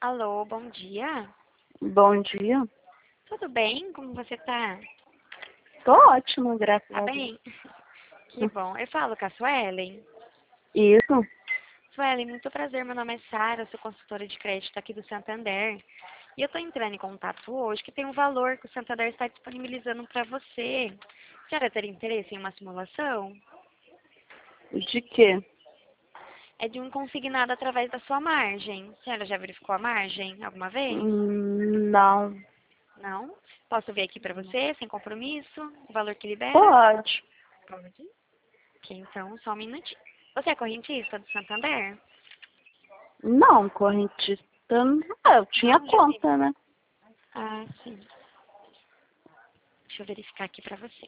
Alô, bom dia. Bom dia. Tudo bem? Como você tá? Tô ótimo, graças Tá a Deus. bem? Que bom. Eu falo com a Suelen. Isso? Suelen, muito prazer. Meu nome é Sara, sou consultora de crédito aqui do Santander. E eu tô entrando em contato hoje que tem um valor que o Santander está disponibilizando para você. A senhora teria interesse em uma simulação? De quê? É de um consignado através da sua margem. A senhora já verificou a margem alguma vez? Não. Não? Posso ver aqui para você, sem compromisso, o valor que libera? Pode. Pode. Ok, então, só um minutinho. Você é correntista do Santander? Não, correntista. Eu tinha Não, já vi. conta, né? Ah, sim. Deixa eu verificar aqui pra você.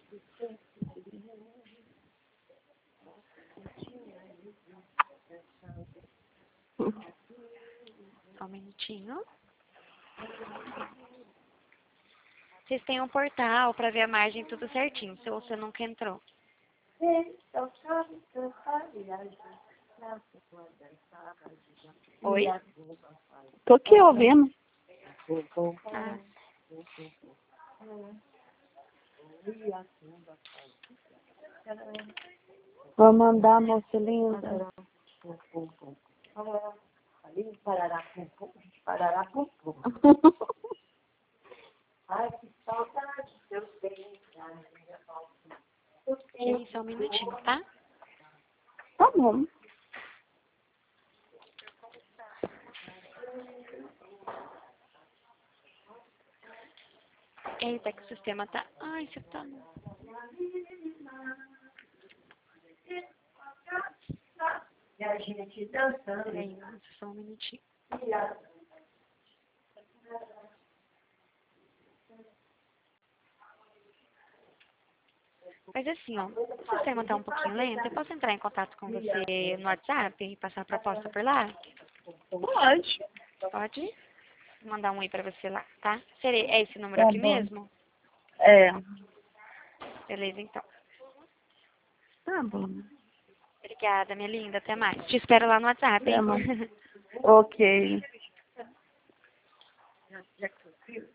Só um minutinho. Vocês têm um portal pra ver a margem tudo certinho, se você nunca entrou. Oi? Tô aqui ouvindo. Ah, Vou mandar, moça linda. ok, só um minutinho, tá? Tá bom. Eita, que o sistema tá... Ai, você tá... Peraí, nossa, só um minutinho. Mas assim, ó, o sistema tá um pouquinho lento. Eu posso entrar em contato com você no WhatsApp e passar a proposta por lá? Pode. Pode? Vou mandar um oi pra você lá, tá? É esse número Tá aqui bom. mesmo? É. Beleza, então. Tá bom. Obrigada, minha linda. Até mais. Te espero lá no WhatsApp, Tá hein? bom. Ok.